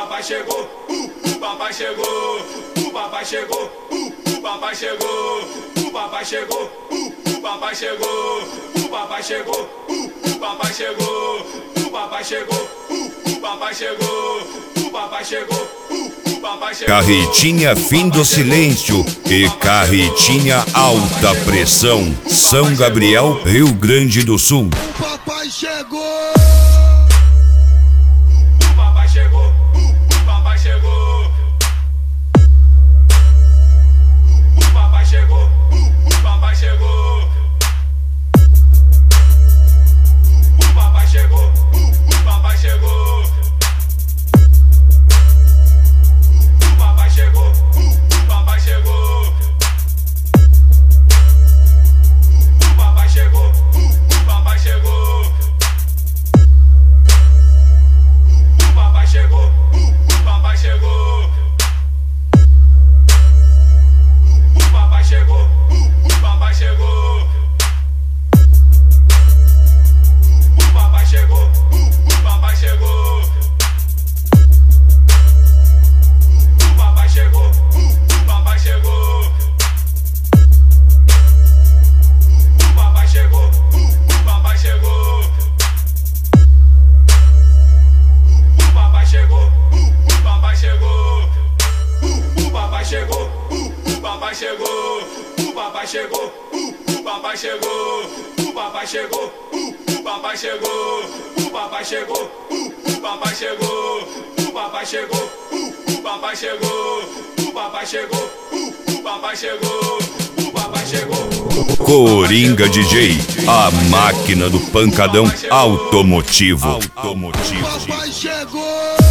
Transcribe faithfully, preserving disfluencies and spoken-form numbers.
papai chegou, uh, o papai chegou, o papai chegou, uh, o papai chegou, o papai chegou, uh, o papai chegou, o papai chegou, uh, o papai chegou, o papai chegou, uh, o papai chegou, o papai chegou, uh, o papai chegou. Carretinha Fim do Silêncio e Carretinha Alta Pressão, São Gabriel, Rio Grande do Sul. O papai chegou! O papai chegou, o papai chegou. O papai chegou, o papai chegou. O papai chegou, o papai chegou. O papai chegou, o papai chegou. O papai chegou, o papai chegou. O papai chegou, o papai chegou. O papai chegou, o papai chegou. O papai chegou, o papai chegou. O papai chegou, o papai chegou. O papai chegou, o papai chegou. O papai chegou, o papai chegou. O papai chegou, o papai chegou. O papai chegou, o papai chegou. O papai chegou, o papai chegou. O papai chegou, o papai chegou. O papai chegou, o papai chegou. O papai chegou, o papai chegou. O papai chegou. Coringa D J, a máquina do pancadão automotivo. O papai chegou!